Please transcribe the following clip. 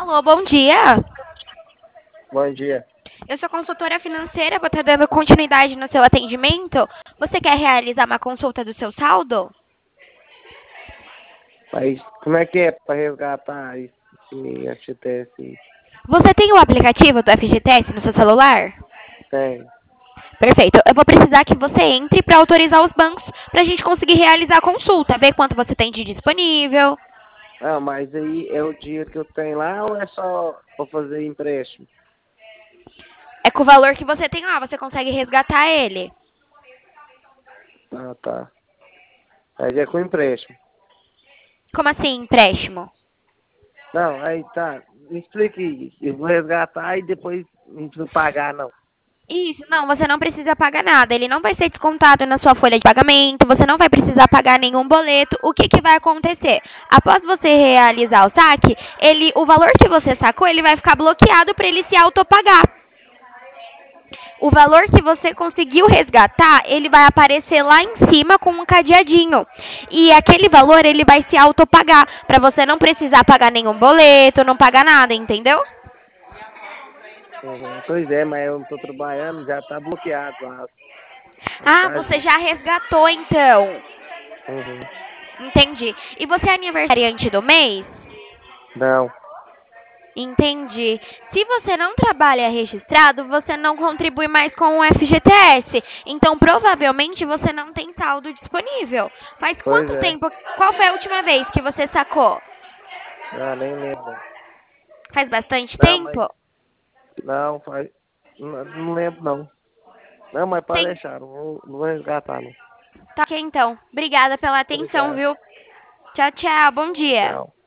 Alô, bom dia. Bom dia. Eu sou consultora financeira, vou estar dando continuidade no seu atendimento. Você quer realizar uma consulta do seu saldo? Mas como é que é para resgatar esse FGTS? Você tem o aplicativo do FGTS no seu celular? Tem. Perfeito. Eu vou precisar que você entre para autorizar os bancos para a gente conseguir realizar a consulta, ver quanto você tem de disponível. Ah, mas aí é o dinheiro que eu tenho lá ou é só para fazer empréstimo? É com o valor que você tem lá, você consegue resgatar ele. Ah, tá. Mas é com empréstimo. Como assim, empréstimo? Não, aí tá. Me explique aí. Eu vou resgatar e depois não preciso pagar, não. Isso, não, você não precisa pagar nada. Ele não vai ser descontado na sua folha de pagamento, você não vai precisar pagar nenhum boleto. O que que vai acontecer? Após você realizar o saque, o valor que você sacou, ele vai ficar bloqueado para ele se autopagar. O valor que você conseguiu resgatar, ele vai aparecer lá em cima com um cadeadinho. E aquele valor, ele vai se autopagar, para você não precisar pagar nenhum boleto, não pagar nada, entendeu? Uhum. Pois é, mas eu não tô trabalhando, já tá bloqueado lá. Ah, você Tadinho. já resgatou então. Uhum. Entendi. E você é aniversariante do mês? Não. Entendi. Se você não trabalha registrado, você não contribui mais com o FGTS. Então, provavelmente, você não tem saldo disponível. Faz Pois quanto é. tempo? Qual foi a última vez que você sacou? Ah, nem lembro. Faz bastante Não, mas tempo? não, faz. Não lembro não. Não, mas pode Tem. deixar, não vou resgatar não. Tá ok, então. Obrigada pela atenção, Obrigado. viu? Tchau, tchau. Bom dia. Tchau.